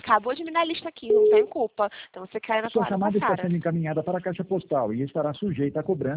Acabou de me dar a lista aqui, não tem culpa. Então você cai na Sua toalha chamada com a está Sara. sendo encaminhada para a caixa postal e estará sujeita a cobrança